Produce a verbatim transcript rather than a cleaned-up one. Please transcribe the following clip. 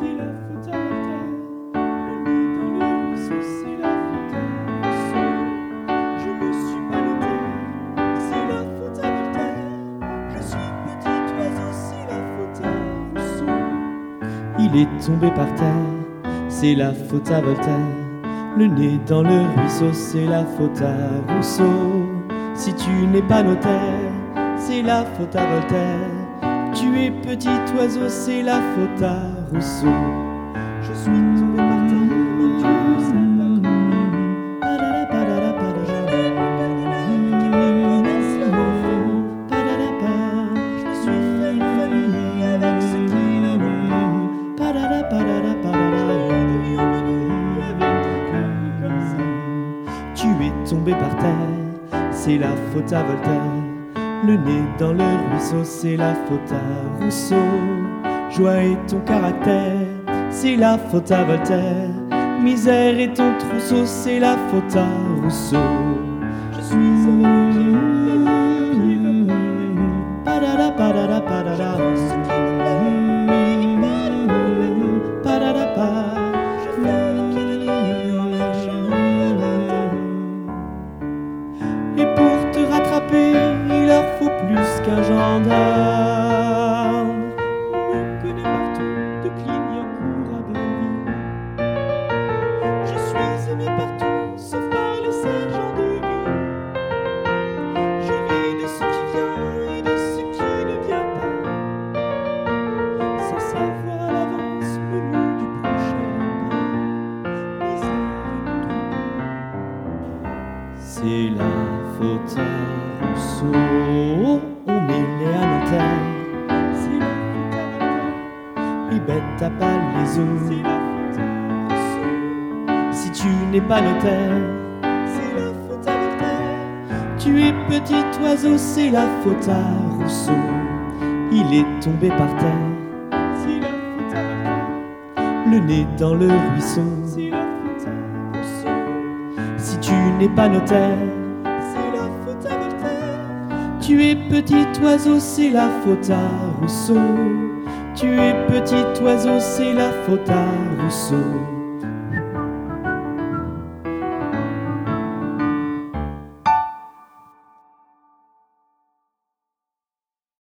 c'est la faute à Voltaire. Le nez dans le ruisseau, c'est la faute à Rousseau. Je ne suis pas notaire, c'est la faute à Voltaire. Je suis petit oiseau, c'est la faute à Rousseau. Il est tombé par terre, c'est la faute à Voltaire. Le nez dans le ruisseau, c'est la faute à Rousseau. Si tu n'es pas notaire, c'est la faute à Voltaire. Tu es petit oiseau, c'est la faute à Rousseau. Je suis tombé par terre, mais tu ne sais pas comment. Padada, padada, padada. Qui me connaissent le enfant. Padada, padada. Je me suis fait une famille avec ceux qui ne l'ont pas. Padada, padada, padada. Tu es tombé par terre, c'est la faute à Voltaire. Le nez dans le ruisseau, c'est la faute à Rousseau. Joie et ton caractère, c'est la faute à Voltaire. Misère et ton trousseau, c'est la faute à Rousseau. Je suis avec les pieds, padada, padada, padada. Padada, padada. Je fais le pied de Dieu en marchant. Et pour te rattraper, il leur faut plus qu'un gendarme. On me connaît partout, de Clignancourt à Belleville. Je suis aimé partout, sauf par les sergents de ville. Je vis de ce qui vient et de ce qui ne vient pas, sans savoir à l'avance le nom du prochain repas. Misère et mon troupeau, c'est la faute à Rousseau. On est né à Nanterre, c'est la faute à Voltaire. Les bêtes avalent les os, c'est la faute à Rousseau. Si tu n'es pas notaire, c'est la faute à Voltaire. Tu es petit oiseau, c'est la faute à Rousseau. Il est tombé par terre, c'est la faute à Voltaire. Le nez dans le ruisseau, c'est la faute à Rousseau. Si tu n'es pas notaire, tu es petit oiseau, c'est la faute à Rousseau. Tu es petit oiseau, c'est la faute à Rousseau.